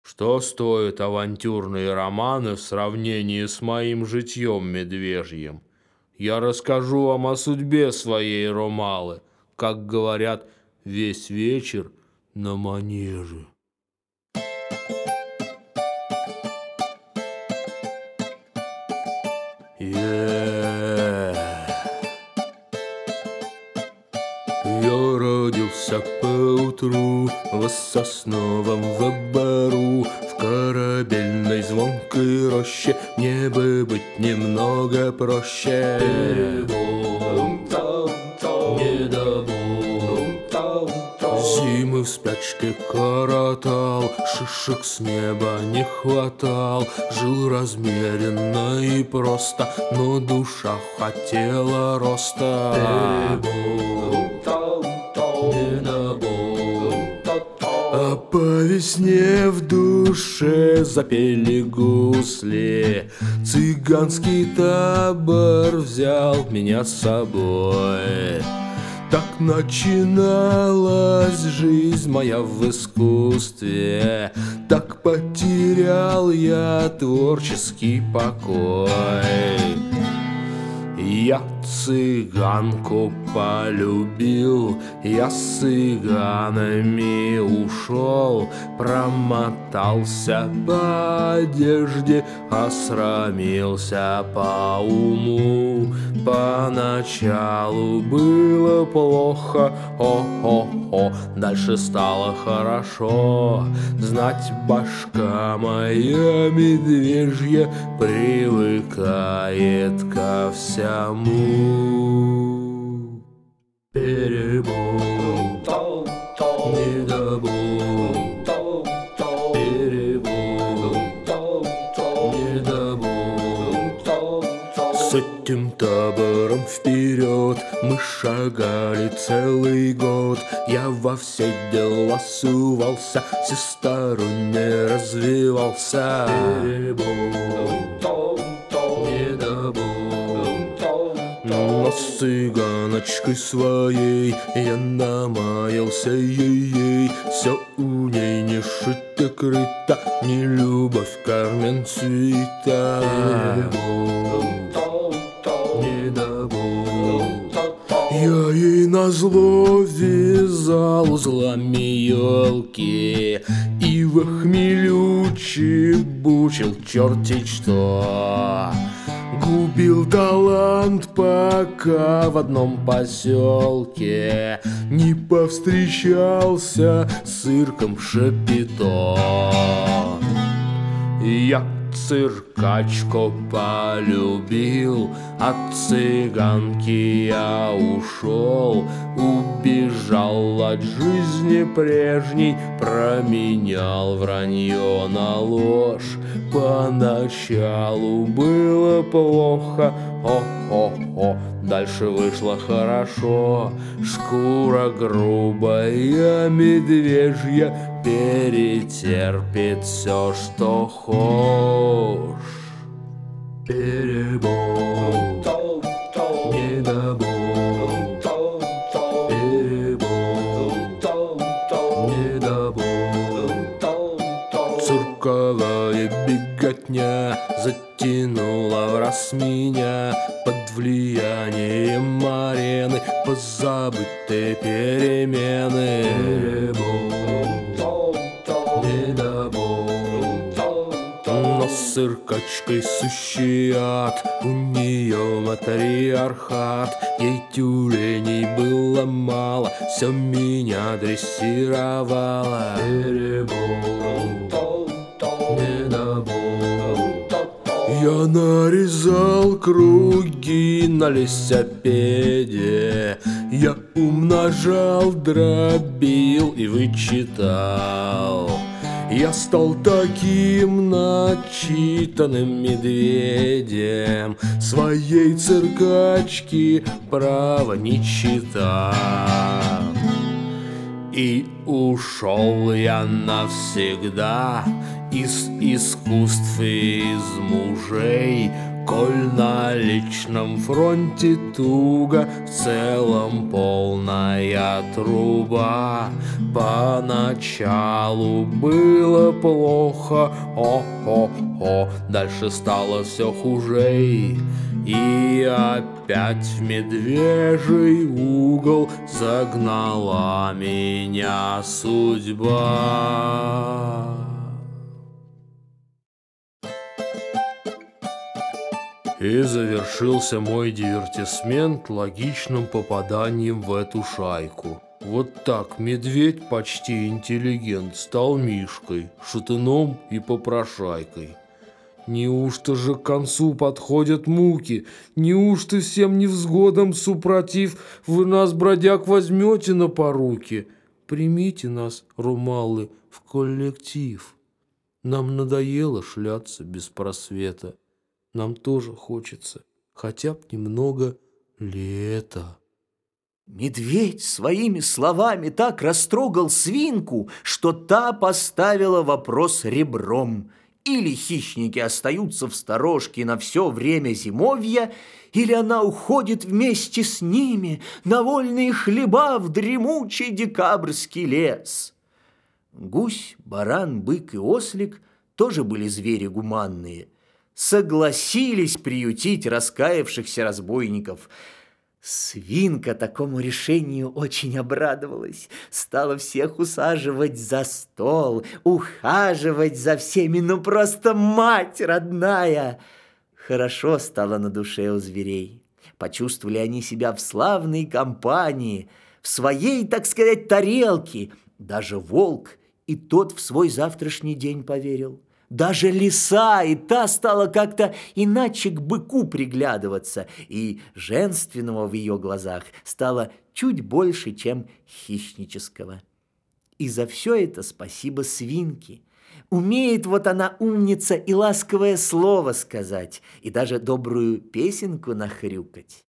Что стоят авантюрные романы в сравнении с моим житьем медвежьим? Я расскажу вам о судьбе своей Ромалы, как говорят, весь вечер на манеже. Я родился поутру в сосновом бору, в корабельной звонкой роще. Мне бы быть немного проще. Зимы в спячке коротал, шишек с неба не хватал. Жил размеренно и просто, но душа хотела роста. А по весне в душе запели гусли. Цыганский табор взял меня с собой. Так начиналась жизнь моя в искусстве. Так потерял я творческий покой. Я цыганку полюбил, я с цыганами ушел, промотался по одежде, осрамился по уму. Поначалу было плохо, о-о-о, дальше стало хорошо. Знать, башка моя медвежья привыкает ко всему. Перебор, недобор, перебор, недобор. С этим табором вперед мы шагали целый год. Я во все дела сувался, всесторонне развивался. Перебор, недобор. Но с цыганочкой своей я намаялся ей. Все у ней не шито-крыто, не любовь Кармен цвета. Я ей назло вязал узлами елки и в хмелю чебучил черти что. Губил талант, пока в одном поселке не повстречался с цирком Шапито. Я циркачку полюбил, от цыганки я ушел. Убежал от жизни прежней, променял вранье на ложь. Поначалу было плохо, о-о-о, дальше вышло хорошо. Шкура грубая, медвежья, перетерпит все, что хошь. Перебор, недобор, перебор, недобор. Цирковая беготня затянула враз меня. Под влиянием арены позабыты перемены. Перебор, недобор. Но с циркачкой сущий ад, у нее матриархат. Ей тюленей было мало, все меня дрессировало. Перебор, недобор. Я нарезал круги на лесопеде, я умножал, дробил и вычитал. Я стал таким начитанным медведем, своей циркачки право не читал. И ушел я навсегда из искусств и из мужей. Коль на личном фронте туго, в целом полная труба. Поначалу было плохо, о-хо-хо, дальше стало все хуже. И опять в медвежий угол загнала меня судьба. И завершился мой дивертисмент логичным попаданием в эту шайку. Вот так медведь, почти интеллигент, стал Мишкой, шатуном и попрошайкой. Неужто же к концу подходят муки? Неужто всем невзгодам супротив вы нас, бродяг, возьмете на поруки? Примите нас, румалы, в коллектив. Нам надоело шляться без просвета. Нам тоже хочется хотя бы немного лета. Медведь своими словами так растрогал свинку, что та поставила вопрос ребром. Или хищники остаются в сторожке на все время зимовья, или она уходит вместе с ними на вольные хлеба в дремучий декабрьский лес. Гусь, баран, бык и ослик тоже были звери гуманные. Согласились приютить раскаявшихся разбойников. Свинка такому решению очень обрадовалась, стала всех усаживать за стол, ухаживать за всеми, ну просто мать родная. Хорошо стало на душе у зверей. Почувствовали они себя в славной компании, в своей, так сказать, тарелке. Даже волк и тот в свой завтрашний день поверил. Даже лиса и та стала как-то иначе к быку приглядываться, и женственного в ее глазах стало чуть больше, чем хищнического. И за все это спасибо свинке. Умеет вот она, умница, и ласковое слово сказать, и даже добрую песенку нахрюкать.